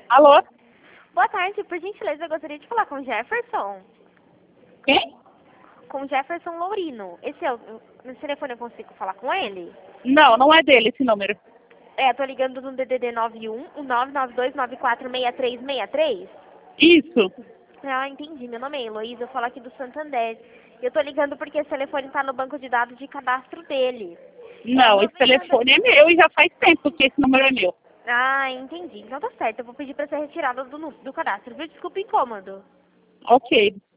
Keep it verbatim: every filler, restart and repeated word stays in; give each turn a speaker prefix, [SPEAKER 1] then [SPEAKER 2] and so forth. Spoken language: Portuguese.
[SPEAKER 1] Alô?
[SPEAKER 2] Boa tarde, por gentileza, eu gostaria de falar com o Jefferson.
[SPEAKER 1] Quem?
[SPEAKER 2] Com o Jefferson Lourino. Esse é o... No telefone eu consigo falar com ele?
[SPEAKER 1] Não, não é dele esse número.
[SPEAKER 2] É, eu tô ligando no D D D nove um, o nove nove dois nove quatro seis três seis três.
[SPEAKER 1] Isso.
[SPEAKER 2] Ah, entendi. Meu nome é Heloísa, eu falo aqui do Santander. Eu tô ligando porque esse telefone tá no banco de dados de cadastro dele.
[SPEAKER 1] Não, esse telefone é meu e já faz tempo que esse número é meu.
[SPEAKER 2] Ah, entendi. Então tá certo, eu vou pedir pra ser retirado do, nu- do cadastro, viu? Desculpa o incômodo.
[SPEAKER 1] Ok.